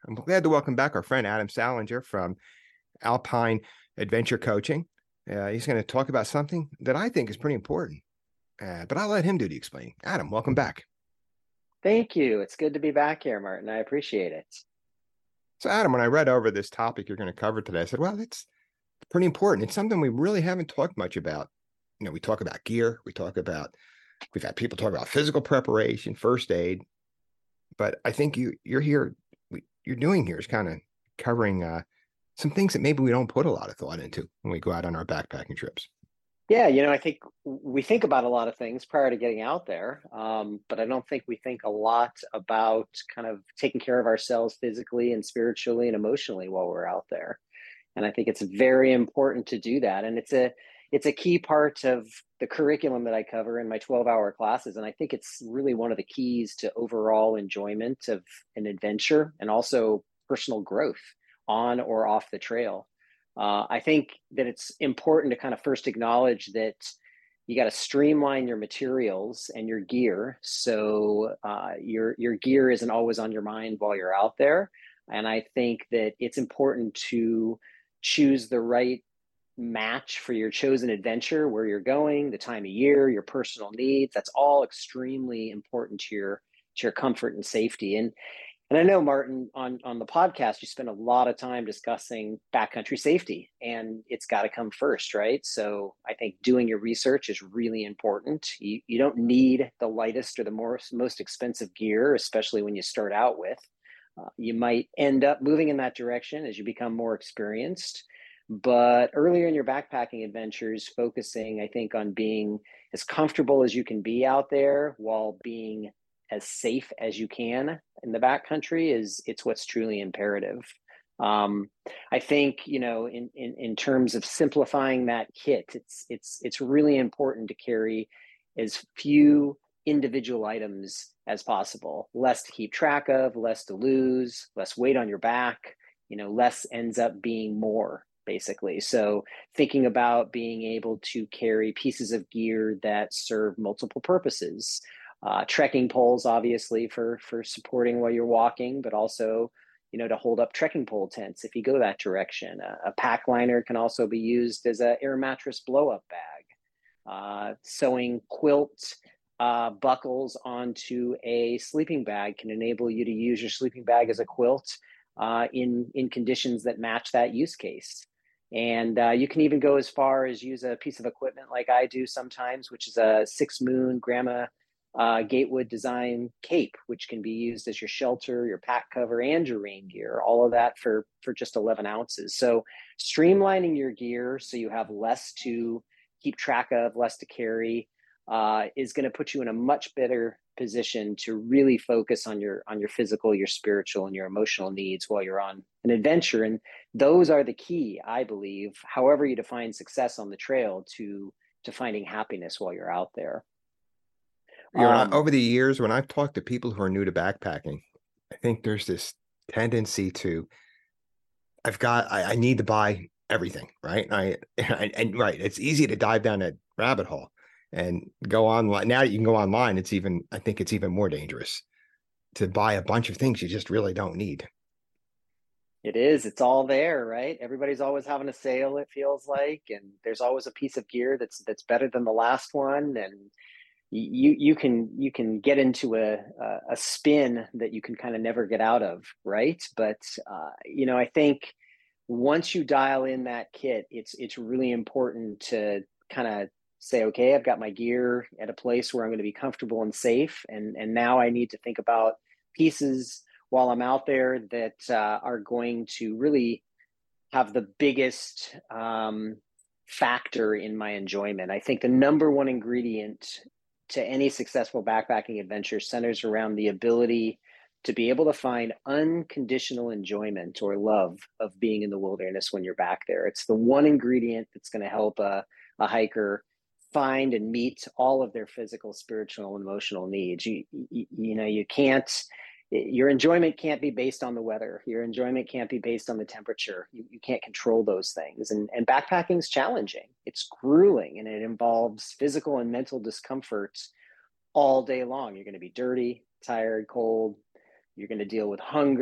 I'm glad to welcome back our friend Adam Salinger from Alpine Adventure Coaching. He's going to talk about something that I think is pretty important, but I'll let him do the explaining. Adam, welcome back. Thank you. It's good to be back here, Martin. I appreciate it. So, Adam, when I read over this topic you're going to cover today, I said, well, it's pretty important. It's something we really haven't talked much about. We talk about gear, we've had people talk about physical preparation, first aid, but I think you're doing here is kind of covering some things that maybe we don't put a lot of thought into when we go out on our backpacking trips. Yeah, I think we think about a lot of things prior to getting out there, but I don't think we think a lot about kind of taking care of ourselves physically and spiritually and emotionally while we're out there. And I think it's very important to do that. And it's a key part of the curriculum that I cover in my 12-hour classes. And I think it's really one of the keys to overall enjoyment of an adventure and also personal growth on or off the trail. I think that it's important to kind of first acknowledge that you got to streamline your materials and your gear so your gear isn't always on your mind while you're out there. And I think that it's important to choose the right match for your chosen adventure, where you're going, the time of year, your personal needs. That's all extremely important to your comfort and safety. And I know, Martin, on the podcast, you spend a lot of time discussing backcountry safety, and it's got to come first, right? So I think doing your research is really important. You don't need the lightest or the most expensive gear, especially when you start out with. You might end up moving in that direction as you become more experienced. But earlier in your backpacking adventures, focusing, I think, on being as comfortable as you can be out there while being as safe as you can in the backcountry it's what's truly imperative. I think in terms of simplifying that kit, it's really important to carry as few individual items as possible, less to keep track of, less to lose, less weight on your back. Less ends up being more, basically. So thinking about being able to carry pieces of gear that serve multiple purposes. Trekking poles, obviously, for supporting while you're walking, but also, to hold up trekking pole tents if you go that direction. A pack liner can also be used as an air mattress blow-up bag. Sewing quilt buckles onto a sleeping bag can enable you to use your sleeping bag as a quilt in conditions that match that use case. And you can even go as far as use a piece of equipment like I do sometimes, which is a 6 Moon Grandma Gatewood design cape, which can be used as your shelter, your pack cover, and your rain gear. All of that for just 11 ounces. So streamlining your gear so you have less to keep track of, less to carry, is going to put you in a much better position to really focus on your physical, your spiritual, and your emotional needs while you're on an adventure. And those are the key, I believe, however you define success on the trail, to finding happiness while you're out there. Over the years, when I've talked to people who are new to backpacking, I think there's this tendency to, I need to buy everything, right? And right, it's easy to dive down that rabbit hole and go online. Now that you can go online, I think it's even more dangerous to buy a bunch of things you just really don't need. It is. It's all there, right? Everybody's always having a sale, it feels like, and there's always a piece of gear that's better than the last one. And you can get into a spin that you can kind of never get out of, right? But I think once you dial in that kit, it's really important to kind of say, okay, I've got my gear at a place where I'm going to be comfortable and safe, and now I need to think about pieces while I'm out there that are going to really have the biggest factor in my enjoyment. I think the number one ingredient to any successful backpacking adventure centers around the ability to be able to find unconditional enjoyment or love of being in the wilderness when you're back there. It's the one ingredient that's going to help a hiker find and meet all of their physical, spiritual, and emotional needs. You can't, your enjoyment can't be based on the weather. Your enjoyment can't be based on the temperature. You can't control those things. And backpacking is challenging. It's grueling, and it involves physical and mental discomfort all day long. You're going to be dirty, tired, cold. You're going to deal with hunger,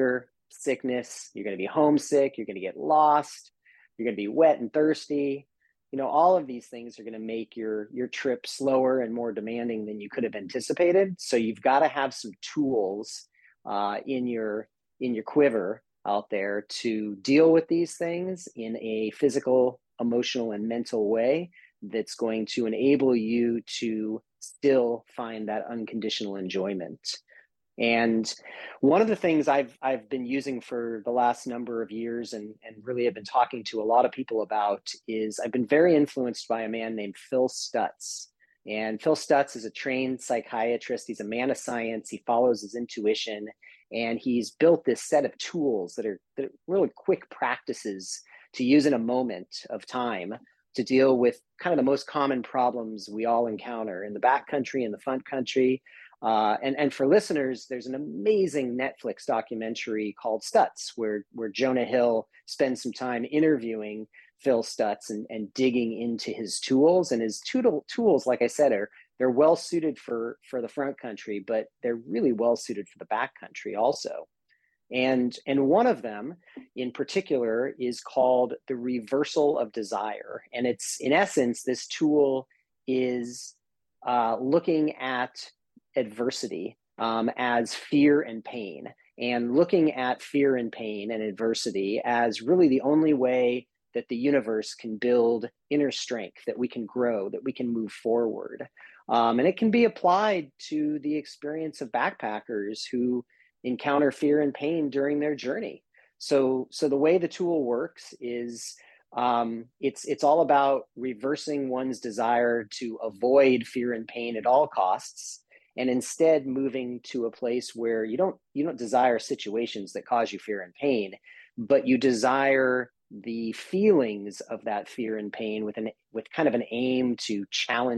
sickness, you're going to be homesick, you're going to get lost, you're going to be wet and thirsty. All of these things are going to make your trip slower and more demanding than you could have anticipated. So you've got to have some tools in your quiver out there to deal with these things in a physical, emotional, and mental way that's going to enable you to still find that unconditional enjoyment. And one of the things I've been using for the last number of years, and really have been talking to a lot of people about, is I've been very influenced by a man named Phil Stutz. And Phil Stutz is a trained psychiatrist. He's a man of science. He follows his intuition, and he's built this set of tools that are really quick practices to use in a moment of time to deal with kind of the most common problems we all encounter in the backcountry and the front country. And for listeners, there's an amazing Netflix documentary called Stutz, where Jonah Hill spends some time interviewing Phil Stutz and digging into his tools. And his tools, like I said, they're well suited for the front country, but they're really well suited for the back country also. And one of them in particular is called the reversal of desire. And it's, in essence, this tool is looking at adversity as fear and pain, and looking at fear and pain and adversity as really the only way that the universe can build inner strength, that we can grow, that we can move forward. And it can be applied to the experience of backpackers who encounter fear and pain during their journey. So the way the tool works is it's all about reversing one's desire to avoid fear and pain at all costs, and instead moving to a place where you don't desire situations that cause you fear and pain, but you desire the feelings of that fear and pain with kind of an aim to channel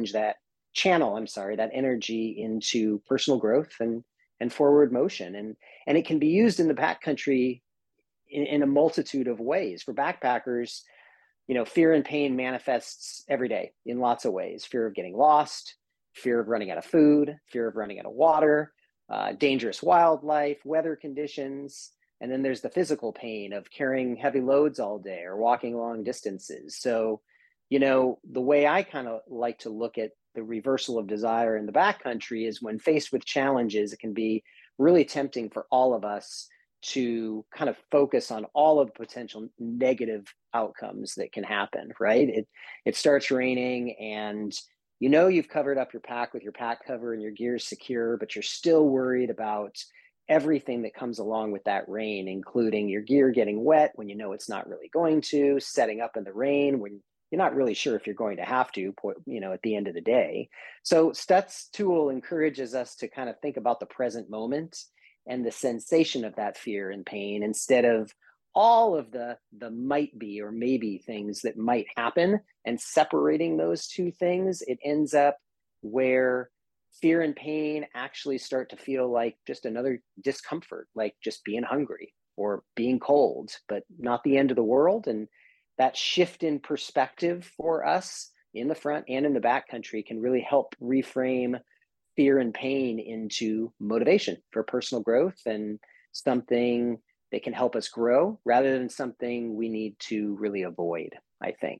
that energy into personal growth and forward motion. And it can be used in the backcountry in a multitude of ways. For backpackers, fear and pain manifests every day in lots of ways. Fear of getting lost, fear of running out of food, fear of running out of water, dangerous wildlife, weather conditions. And then there's the physical pain of carrying heavy loads all day or walking long distances. So, the way I kind of like to look at the reversal of desire in the backcountry is when faced with challenges, it can be really tempting for all of us to kind of focus on all of the potential negative outcomes that can happen, right? It starts raining and you've covered up your pack with your pack cover and your gear is secure, but you're still worried about everything that comes along with that rain, including your gear getting wet when it's not really going to, setting up in the rain when you're not really sure if you're going to have to, at the end of the day. So Stutz tool encourages us to kind of think about the present moment and the sensation of that fear and pain instead of all of the might be or maybe things that might happen, and separating those two things. It ends up where fear and pain actually start to feel like just another discomfort, like just being hungry or being cold, but not the end of the world. And that shift in perspective for us in the front and in the back country can really help reframe fear and pain into motivation for personal growth and something that can help us grow rather than something we need to really avoid. I think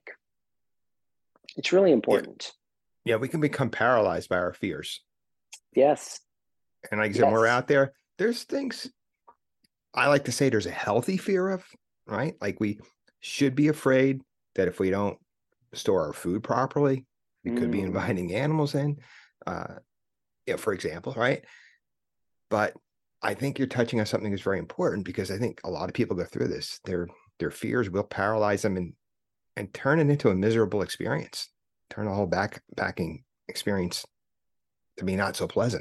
it's really important. Yeah, we can become paralyzed by our fears. Yes. And like I said, when we're out there, there's things I like to say there's a healthy fear of, right? Like we should be afraid that if we don't store our food properly, we could be inviting animals in, for example, right? But I think you're touching on something that's very important, because I think a lot of people go through this. Their fears will paralyze them and turn it into a miserable experience, turn the whole backpacking experience to be not so pleasant.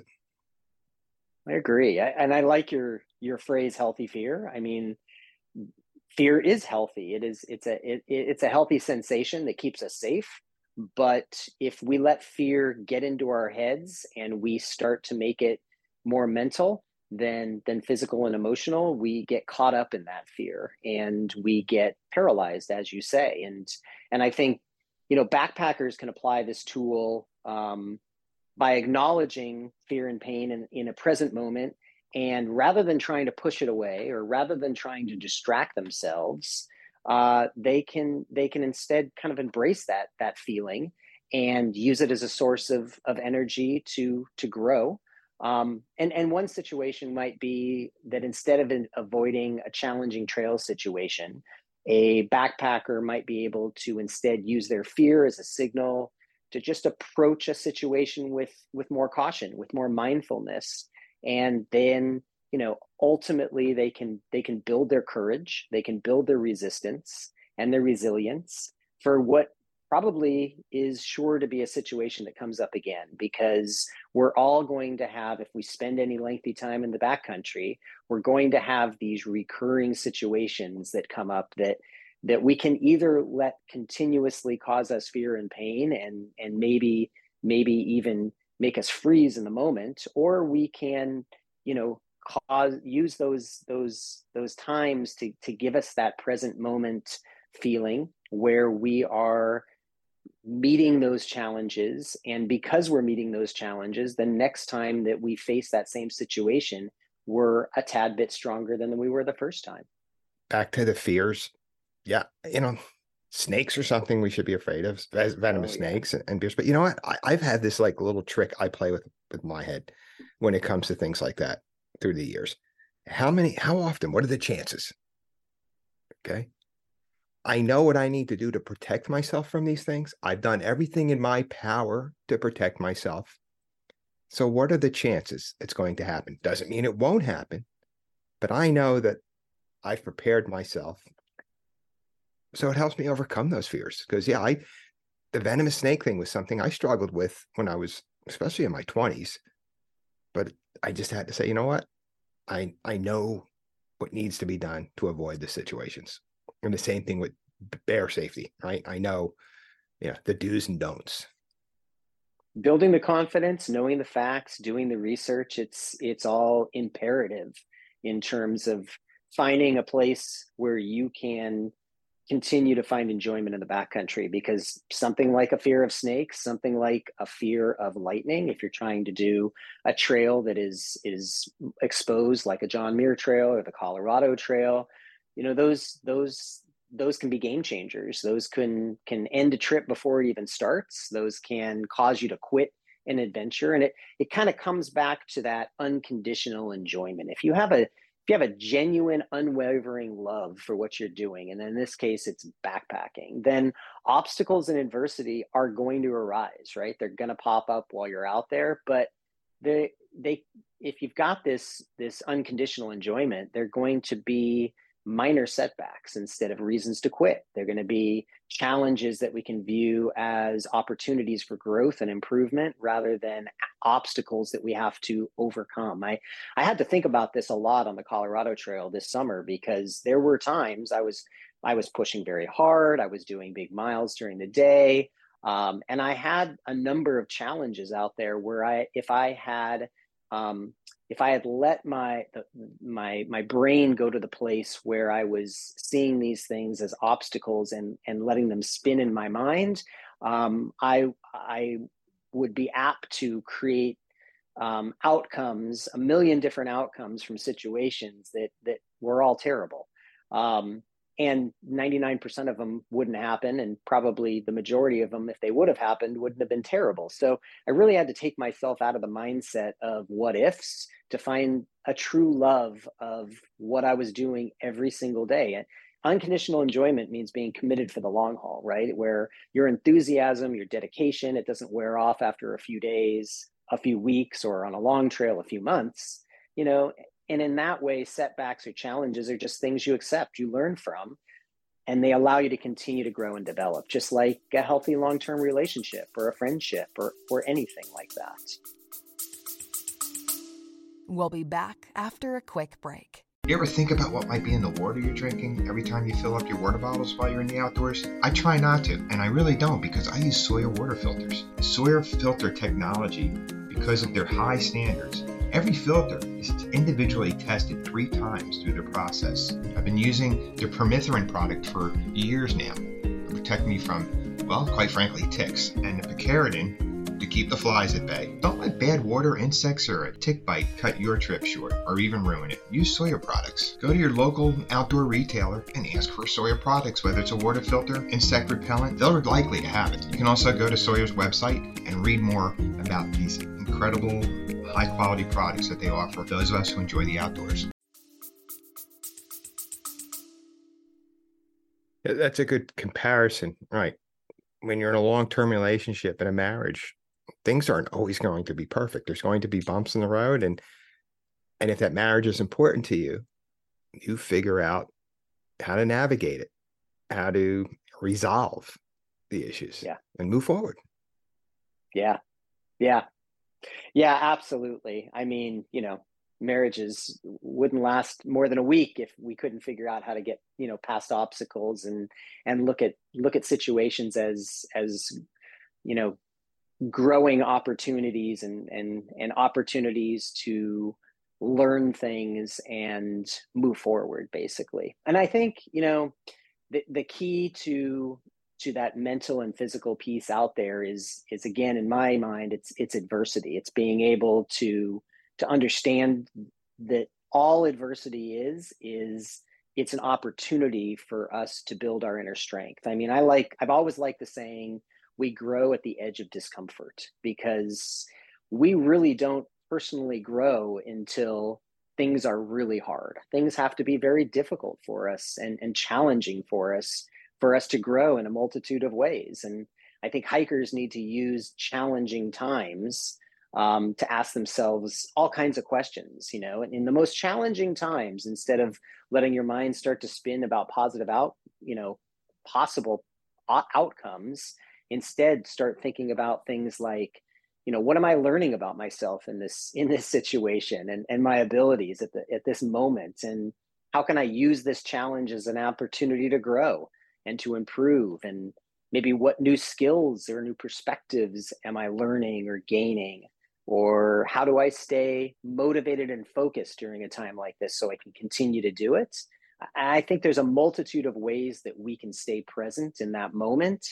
I agree. And I like your phrase, healthy fear. I mean, fear is healthy. It's a healthy sensation that keeps us safe. But if we let fear get into our heads and we start to make it more mental than physical and emotional, we get caught up in that fear and we get paralyzed, as you say. And I think, backpackers can apply this tool by acknowledging fear and pain in a present moment And rather than trying to push it away, or rather than trying to distract themselves, they can instead kind of embrace that feeling and use it as a source of energy to grow. And one situation might be that instead of avoiding a challenging trail situation, a backpacker might be able to instead use their fear as a signal to just approach a situation with more caution, with more mindfulness. And then, ultimately they can build their courage, they can build their resistance and their resilience for what probably is sure to be a situation that comes up again, because we're all going to have, if we spend any lengthy time in the backcountry, we're going to have these recurring situations that come up that we can either let continuously cause us fear and pain and maybe even make us freeze in the moment, or we can, use those times to give us that present moment feeling where we are meeting those challenges. And because we're meeting those challenges, the next time that we face that same situation, we're a tad bit stronger than we were the first time. Back to the fears. Yeah. Snakes are something we should be afraid of, venomous snakes and bears. But you know what? I've had this like little trick I play with my head when it comes to things like that through the years. How often, what are the chances? Okay. I know what I need to do to protect myself from these things. I've done everything in my power to protect myself. So what are the chances it's going to happen? Doesn't mean it won't happen, but I know that I've prepared myself. So it helps me overcome those fears. Because the venomous snake thing was something I struggled with when I was, especially in my 20s. But I just had to say, you know what? I know what needs to be done to avoid the situations. And the same thing with bear safety, right? I know, the do's and don'ts. Building the confidence, knowing the facts, doing the research, it's all imperative in terms of finding a place where you can continue to find enjoyment in the backcountry, because something like a fear of snakes, something like a fear of lightning, if you're trying to do a trail that is exposed like a John Muir Trail or the Colorado Trail, those can be game changers. Those can end a trip before it even starts. Those can cause you to quit an adventure. And it kind of comes back to that unconditional enjoyment. If you have a genuine, unwavering love for what you're doing, and in this case, it's backpacking, then obstacles and adversity are going to arise, right? They're going to pop up while you're out there, but if you've got this unconditional enjoyment, they're going to be minor setbacks instead of reasons to quit. They're going to be challenges that we can view as opportunities for growth and improvement rather than obstacles that we have to overcome. I had to think about this a lot on the Colorado Trail this summer, because there were times I was pushing very hard. I was doing big miles during the day. And I had a number of challenges out there where if I had let my brain go to the place where I was seeing these things as obstacles and letting them spin in my mind, I would be apt to create outcomes, a million different outcomes from situations that were all terrible. And 99% of them wouldn't happen. And probably the majority of them, if they would have happened, wouldn't have been terrible. So I really had to take myself out of the mindset of what ifs to find a true love of what I was doing every single day. And unconditional enjoyment means being committed for the long haul, right? Where your enthusiasm, your dedication, it doesn't wear off after a few days, a few weeks, or on a long trail, a few months, And in that way, setbacks or challenges are just things you accept, you learn from, and they allow you to continue to grow and develop, just like a healthy long-term relationship or a friendship or anything like that. We'll be back after a quick break. You ever think about what might be in the water you're drinking every time you fill up your water bottles while you're in the outdoors? I try not to, and I really don't, because I use Sawyer water filters. Sawyer filter technology, because of their high standards, every filter is individually tested 3 times through the process. I've been using their permethrin product for years now to protect me from, well, quite frankly, ticks. And the picaridin to keep the flies at bay. Don't let bad water, insects, or a tick bite cut your trip short or even ruin it. Use Sawyer products. Go to your local outdoor retailer and ask for Sawyer products, whether it's a water filter, insect repellent, they're likely to have it. You can also go to Sawyer's website and read more about these incredible, high-quality products that they offer for those of us who enjoy the outdoors. That's a good comparison, right? When you're in a long-term relationship and a marriage, things aren't always going to be perfect. There's going to be bumps in the road, and if that marriage is important to you, you figure out how to navigate it, how to resolve the issues, and move forward. Yeah, absolutely. I mean, marriages wouldn't last more than a week if we couldn't figure out how to get, past obstacles and look at situations as growing opportunities and opportunities to learn things and move forward, basically. And I think, the key to that mental and physical piece out there is again, in my mind, it's adversity. It's being able to understand that all adversity is it's an opportunity for us to build our inner strength. I mean, I've always liked the saying, we grow at the edge of discomfort, because we really don't personally grow until things are really hard. Things have to be very difficult for us and challenging for us to grow in a multitude of ways. And I think hikers need to use challenging times to ask themselves all kinds of questions, and in the most challenging times, instead of letting your mind start to spin about possible outcomes, instead start thinking about things like, what am I learning about myself in this situation and my abilities at this moment, and how can I use this challenge as an opportunity to grow and to improve, and maybe what new skills or new perspectives am I learning or gaining, or how do I stay motivated and focused during a time like this so I can continue to do it? I think there's a multitude of ways that we can stay present in that moment.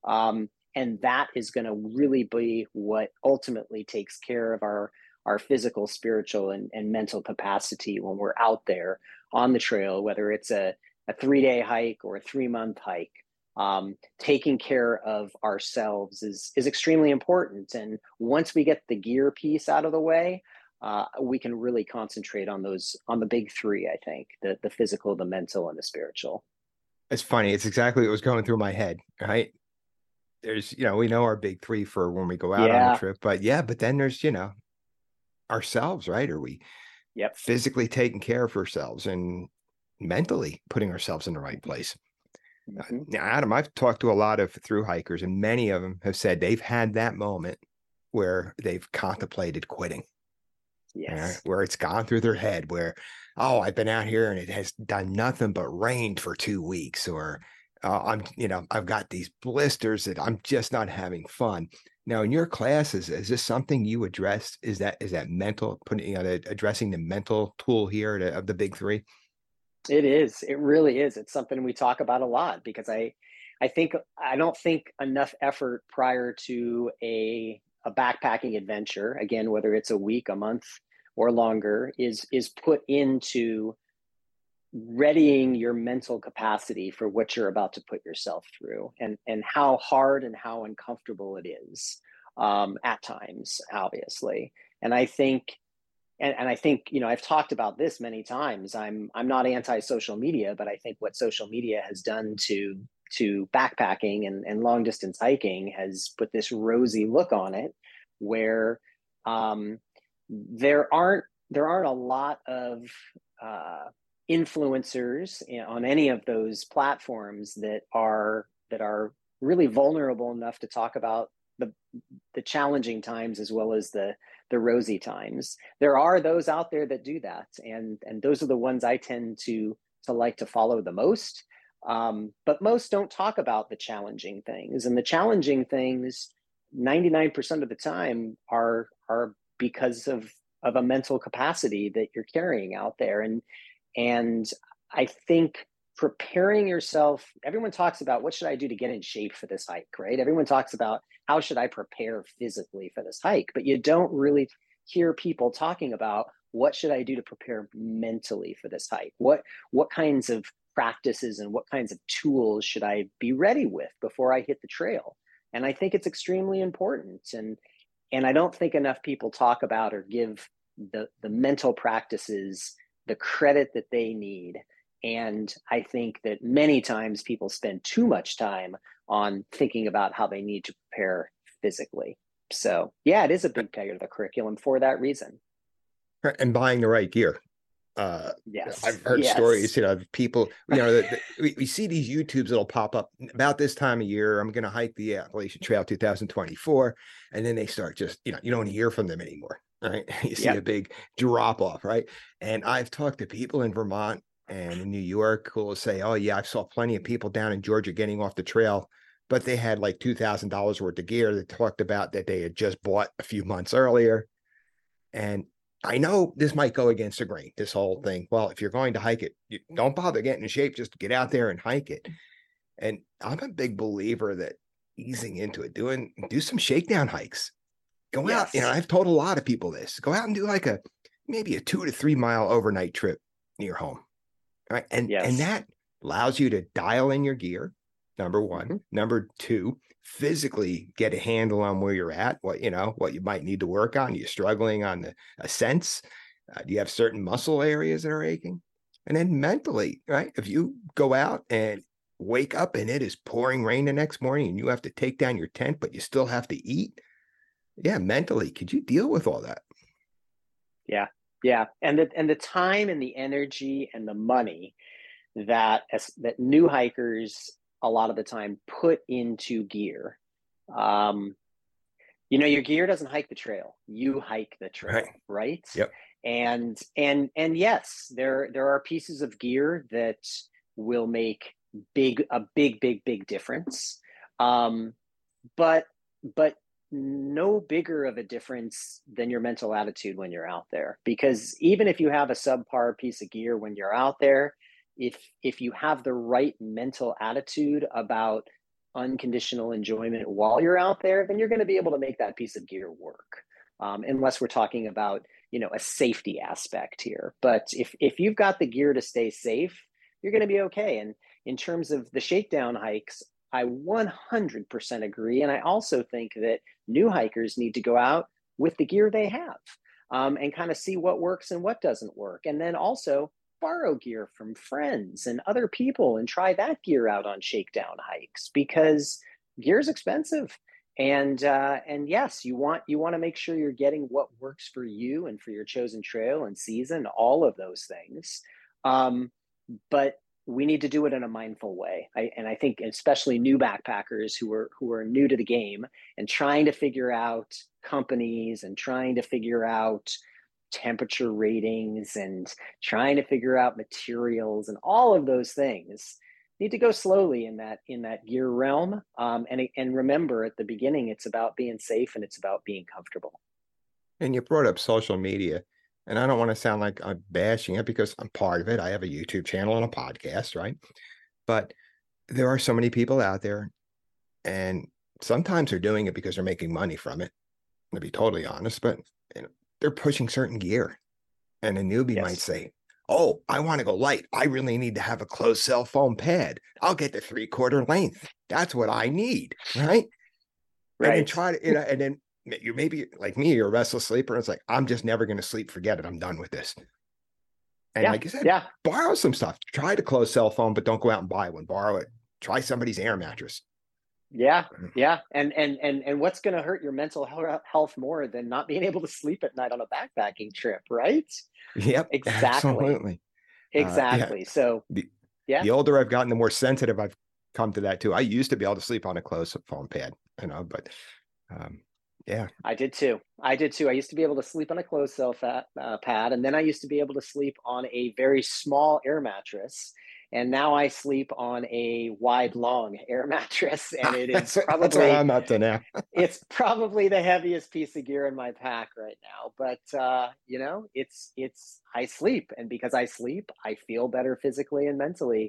And that is going to really be what ultimately takes care of our physical, spiritual, and mental capacity when we're out there on the trail, whether it's a 3-day hike or a 3-month hike. Taking care of ourselves is extremely important. And once we get the gear piece out of the way, we can really concentrate on the big three, I think, the physical, the mental, and the spiritual. It's funny. It's exactly what was going through my head, right? There's, we know our big three for when we go out on a trip, but then there's, ourselves, right? Are we physically taking care of ourselves and mentally putting ourselves in the right place? Mm-hmm. Now, Adam, I've talked to a lot of thru hikers, and many of them have said they've had that moment where they've contemplated quitting. Yes. Where it's gone through their head where, oh, I've been out here and it has done nothing but rained for 2 weeks, or I've got these blisters that I'm just not having fun. Now, in your classes, is this something you address? Is that mental, addressing the mental tool here of the big three? It is. It really is. It's something we talk about a lot, because I don't think enough effort prior to a backpacking adventure, again, whether it's a week, a month, or longer, is put into readying your mental capacity for what you're about to put yourself through, and how hard and how uncomfortable it is at times, obviously. And I think, I've talked about this many times. I'm not anti-social media, but I think what social media has done to backpacking and long distance hiking has put this rosy look on it, where there aren't a lot of influencers on any of those platforms that are really vulnerable enough to talk about the challenging times as well as the rosy times. There are those out there that do that, and those are the ones I tend to like to follow the most. But most don't talk about the challenging things, and the challenging things 99% of the time are because of a mental capacity that you're carrying out there. And I think preparing yourself. Everyone talks about what should I do to get in shape for this hike, right? Everyone talks about how should I prepare physically for this hike, but you don't really hear people talking about what should I do to prepare mentally for this hike? What kinds of practices and what kinds of tools should I be ready with before I hit the trail? And I think it's extremely important. And I don't think enough people talk about or give the mental practices the credit that they need. And I think that many times people spend too much time on thinking about how they need to prepare physically. So yeah, it is a big part of the curriculum for that reason. And buying the right gear. Yes. I've heard stories, of people, we see these YouTubes that'll pop up about this time of year. I'm going to hike the Appalachian Trail 2024. And then they start just, you don't hear from them anymore. Right. You see a big drop off. Right. And I've talked to people in Vermont and in New York who will say, oh, yeah, I saw plenty of people down in Georgia getting off the trail, but they had like $2,000 worth of gear that talked about that they had just bought a few months earlier. And I know this might go against the grain, this whole thing. Well, if you're going to hike it, don't bother getting in shape, just get out there and hike it. And I'm a big believer that easing into it, do some shakedown hikes. Go out, I've told a lot of people this. Go out and do like maybe a 2 to 3 mile overnight trip near home. Right. And that allows you to dial in your gear, number one. Mm-hmm. Number two, physically get a handle on where you're at, what you might need to work on. You're struggling on the ascents. Do you have certain muscle areas that are aching? And then mentally, right? If you go out and wake up and it is pouring rain the next morning and you have to take down your tent, but you still have to eat. Yeah. Mentally, could you deal with all that? Yeah. Yeah. And the time and the energy and the money that new hikers a lot of the time put into gear. Your gear doesn't hike the trail. You hike the trail, right? Yep. And yes, there are pieces of gear that will make a big difference. But no bigger of a difference than your mental attitude when you're out there. Because even if you have a subpar piece of gear when you're out there, if you have the right mental attitude about unconditional enjoyment while you're out there, then you're going to be able to make that piece of gear work. Unless we're talking about, a safety aspect here. But if you've got the gear to stay safe, you're going to be okay. And in terms of the shakedown hikes, I 100% agree. And I also think that new hikers need to go out with the gear they have and kind of see what works and what doesn't work. And then also borrow gear from friends and other people and try that gear out on shakedown hikes, because gear is expensive. And yes, you want to make sure you're getting what works for you and for your chosen trail and season, all of those things. But we need to do it in a mindful way. I think especially new backpackers who are new to the game and trying to figure out companies and trying to figure out temperature ratings and trying to figure out materials and all of those things need to go slowly in that gear realm. And remember, at the beginning, it's about being safe and it's about being comfortable. And you brought up social media. And I don't want to sound like I'm bashing it because I'm part of it. I have a YouTube channel and a podcast, right? But there are so many people out there, and sometimes they're doing it because they're making money from it, to be totally honest, but they're pushing certain gear. And a newbie might say, oh, I want to go light. I really need to have a closed cell foam pad. I'll get the 3/4 length. That's what I need, right? Right. And then try to, and then you're maybe like me, you're a restless sleeper. And it's like, I'm just never going to sleep. Forget it. I'm done with this. And like you said, borrow some stuff. Try to close cell phone, but don't go out and buy one. Borrow it. Try somebody's air mattress. Yeah. Yeah. And what's going to hurt your mental health more than not being able to sleep at night on a backpacking trip, right? Yep. Exactly. Exactly. So the older I've gotten, the more sensitive I've come to that too. I used to be able to sleep on a closed foam pad, but yeah, I did too. I used to be able to sleep on a closed cell pad, and then I used to be able to sleep on a very small air mattress. And now I sleep on a wide, long air mattress, and it is probably that's what I'm up to now. It's probably the heaviest piece of gear in my pack right now. But it's I sleep, and because I sleep, I feel better physically and mentally.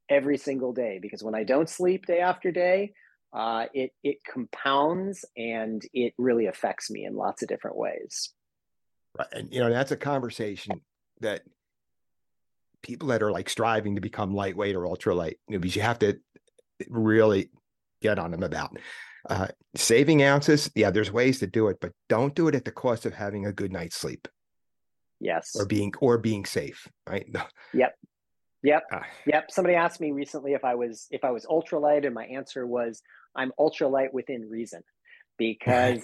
every single day, because when I don't sleep day after day, it compounds and it really affects me in lots of different ways. Right. And that's a conversation that people that are like striving to become lightweight or ultralight, because you have to really get on them about saving ounces. Yeah, there's ways to do it, but don't do it at the cost of having a good night's sleep. Yes. Or being safe, right? Yep. Yep. Yep. Somebody asked me recently if I was ultralight, and my answer was I'm ultralight within reason, because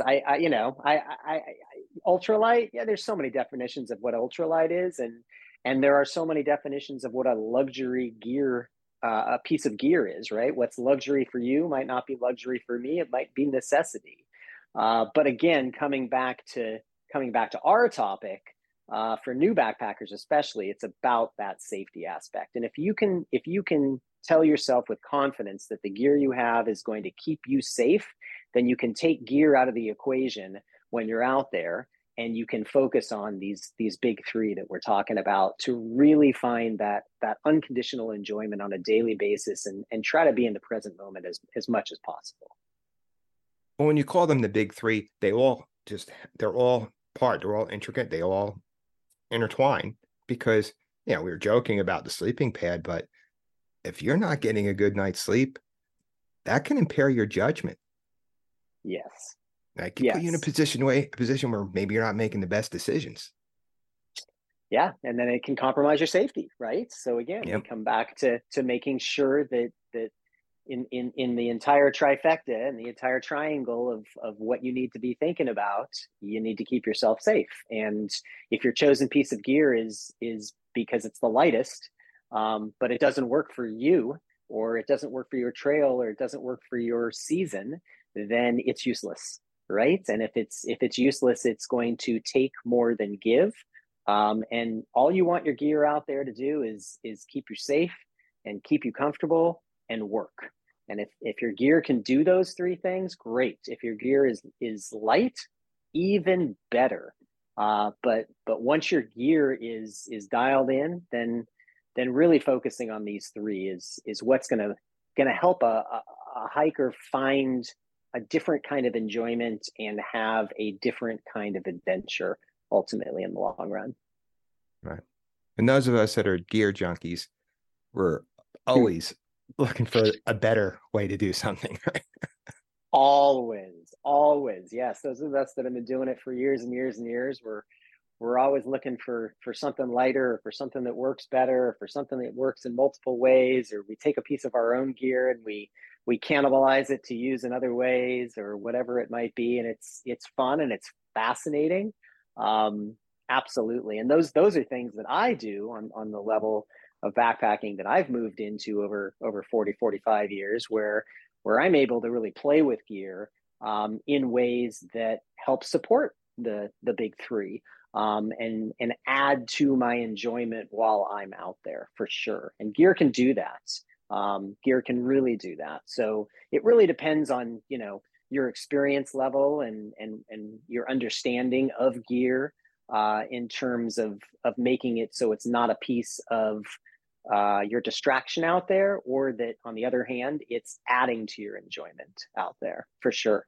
I ultralight. Yeah, there's so many definitions of what ultralight is, and there are so many definitions of what a luxury gear, a piece of gear is. Right? What's luxury for you might not be luxury for me. It might be necessity. But again, coming back to our topic. For new backpackers especially, it's about that safety aspect. And if you can tell yourself with confidence that the gear you have is going to keep you safe, then you can take gear out of the equation when you're out there, and you can focus on these big three that we're talking about to really find that unconditional enjoyment on a daily basis, and try to be in the present moment as much as possible. Well, when you call them the big three, they're all intricate, they all intertwine, because we were joking about the sleeping pad, but if you're not getting a good night's sleep, that can impair your judgment. Yes. Like, put you in a position where maybe you're not making the best decisions. Yeah, and then it can compromise your safety, right? So again, we come back to making sure that in the entire trifecta and the entire triangle of what you need to be thinking about, you need to keep yourself safe. And if your chosen piece of gear is because it's the lightest, but it doesn't work for you, or it doesn't work for your trail, or it doesn't work for your season, then it's useless, right? And if it's useless, it's going to take more than give. And all you want your gear out there to do is keep you safe and keep you comfortable and work. And if your gear can do those three things, great. If your gear is light, even better. But once your gear is dialed in, then really focusing on these three is what's gonna help a hiker find a different kind of enjoyment and have a different kind of adventure ultimately in the long run. Right. And those of us that are gear junkies, we're always looking for a better way to do something, right? Always. Yes. Those of us that have been doing it for years and years and years, we're always looking for something lighter, or for something that works better, or for something that works in multiple ways, or we take a piece of our own gear and we cannibalize it to use in other ways, or whatever it might be. And it's fun and it's fascinating. Absolutely. And those are things that I do on the level of backpacking that I've moved into over 40, 45 years, where I'm able to really play with gear in ways that help support the big three, and add to my enjoyment while I'm out there, for sure. And gear can do that. Gear can really do that. So it really depends on, your experience level and your understanding of gear, in terms of making it so it's not a piece of your distraction out there, or that on the other hand, it's adding to your enjoyment out there, for sure.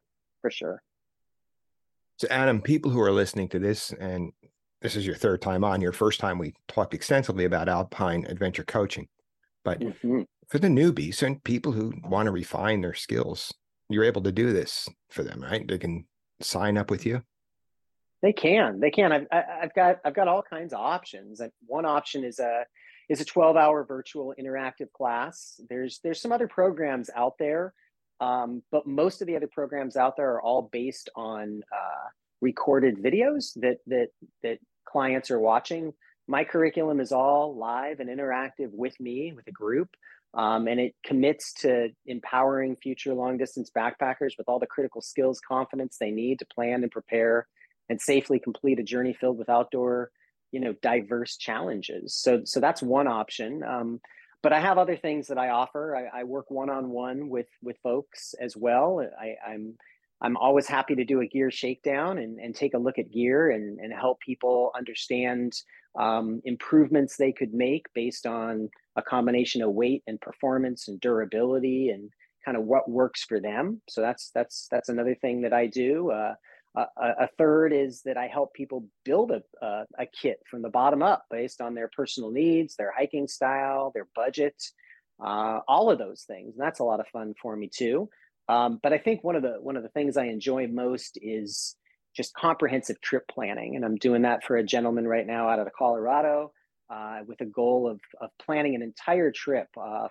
So Adam, people who are listening to this, and this is your third time on, your first time we talked extensively about alpine adventure coaching, but for the newbies and people who want to refine their skills, you're able to do this for them, right? They can sign up with you. They can. I've got all kinds of options. One option is a 12-hour virtual interactive class. There's some other programs out there, but most of the other programs out there are all based on recorded videos that clients are watching. My curriculum is all live and interactive with me, with a group, and it commits to empowering future long-distance backpackers with all the critical skills, confidence they need to plan and prepare and safely complete a journey filled with outdoor, diverse challenges. So that's one option. But I have other things that I offer. I work one-on-one with folks as well. I'm always happy to do a gear shakedown and take a look at gear and help people understand improvements they could make based on a combination of weight and performance and durability and kind of what works for them. So that's another thing that I do. A third is that I help people build a kit from the bottom up based on their personal needs, their hiking style, their budget, all of those things. And that's a lot of fun for me too. But I think one of the things I enjoy most is just comprehensive trip planning, and I'm doing that for a gentleman right now out of Colorado, with a goal of planning an entire trip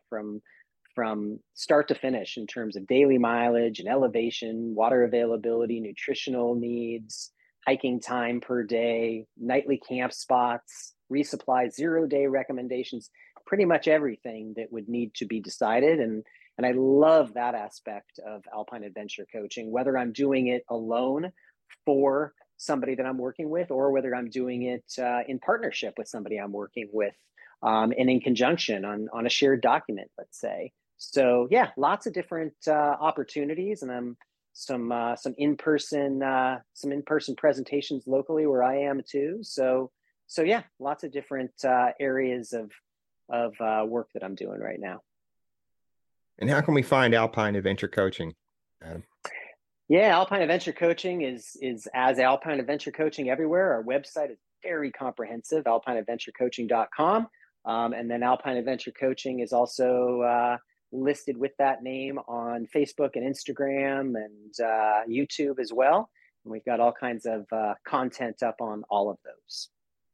from start to finish in terms of daily mileage and elevation, water availability, nutritional needs, hiking time per day, nightly camp spots, resupply, 0-day recommendations, pretty much everything that would need to be decided. And I love that aspect of alpine adventure coaching, whether I'm doing it alone for somebody that I'm working with, or whether I'm doing it in partnership with somebody I'm working with, and in conjunction on a shared document, let's say. So yeah, lots of different opportunities, and some in-person presentations locally where I am too. So yeah, lots of different areas of work that I'm doing right now. And how can we find Alpine Adventure Coaching, Adam? Yeah, Alpine Adventure Coaching is as Alpine Adventure Coaching everywhere. Our website is very comprehensive, alpineadventurecoaching.com. And then Alpine Adventure Coaching is also listed with that name on Facebook and Instagram and YouTube as well. And we've got all kinds of content up on all of those.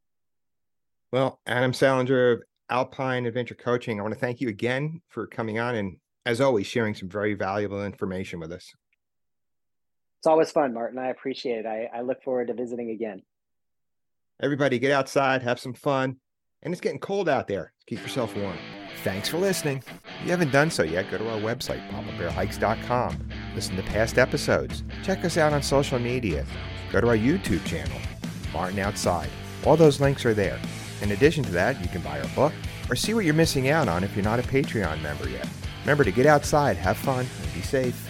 Well, Adam Salinger of Alpine Adventure Coaching, I want to thank you again for coming on and, as always, sharing some very valuable information with us. It's always fun, Martin. I appreciate it. I look forward to visiting again. Everybody get outside, have some fun. And it's getting cold out there. Keep yourself warm. Thanks for listening. If you haven't done so yet, go to our website, papabearhikes.com. Listen to past episodes. Check us out on social media. Go to our YouTube channel, Martin Outside. All those links are there. In addition to that, you can buy our book or see what you're missing out on if you're not a Patreon member yet. Remember to get outside, have fun, and be safe.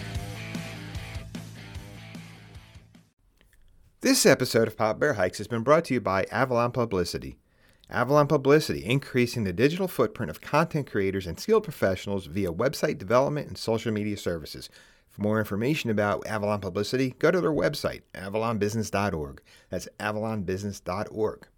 This episode of Papa Bear Hikes has been brought to you by Avalon Publicity. Avalon Publicity, increasing the digital footprint of content creators and skilled professionals via website development and social media services. For more information about Avalon Publicity, go to their website, avalonbusiness.org. That's avalonbusiness.org.